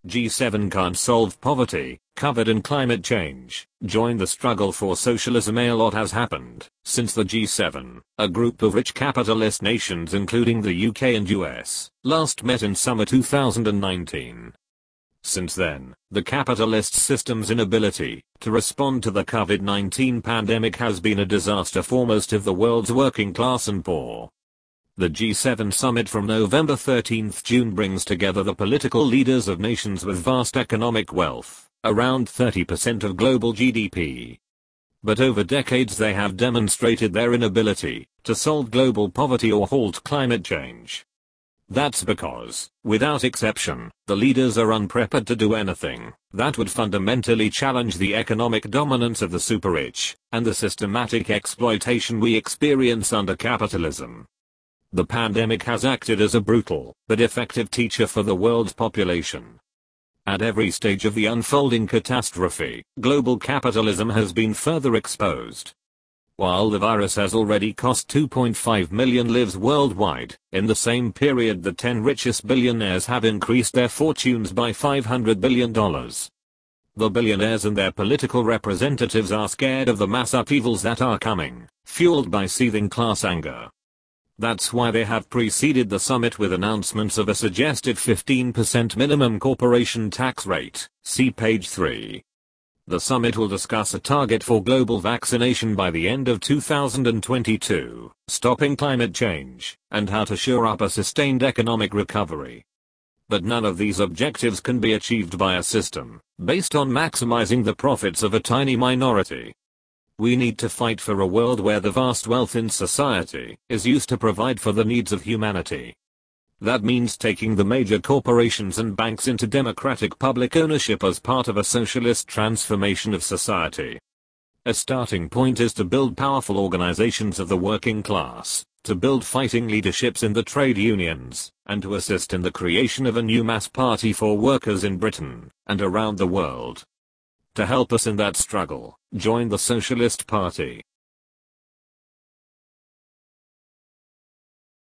G7 can't solve poverty, COVID and climate change. Join the struggle for socialism. A lot has happened since the G7, a group of rich capitalist nations including the UK and US, last met in summer 2019. Since then, the capitalist system's inability to respond to the COVID-19 pandemic has been a disaster for most of the world's working class and poor. The G7 summit from November 13–June brings together the political leaders of nations with vast economic wealth, around 30% of global GDP. But over decades they have demonstrated their inability to solve global poverty or halt climate change. That's because, without exception, the leaders are unprepared to do anything that would fundamentally challenge the economic dominance of the super-rich and the systematic exploitation we experience under capitalism. The pandemic has acted as a brutal but effective teacher for the world's population. At every stage of the unfolding catastrophe, global capitalism has been further exposed. While the virus has already cost 2.5 million lives worldwide, in the same period the 10 richest billionaires have increased their fortunes by $500 billion. The billionaires and their political representatives are scared of the mass upheavals that are coming, fueled by seething class anger. That's why they have preceded the summit with announcements of a suggested 15% minimum corporation tax rate, see page 3. The summit will discuss a target for global vaccination by the end of 2022, stopping climate change, and how to shore up a sustained economic recovery. But none of these objectives can be achieved by a system based on maximizing the profits of a tiny minority. We need to fight for a world where the vast wealth in society is used to provide for the needs of humanity. That means taking the major corporations and banks into democratic public ownership as part of a socialist transformation of society. A starting point is to build powerful organizations of the working class, to build fighting leaderships in the trade unions, and to assist in the creation of a new mass party for workers in Britain and around the world. To help us in that struggle, join the Socialist Party.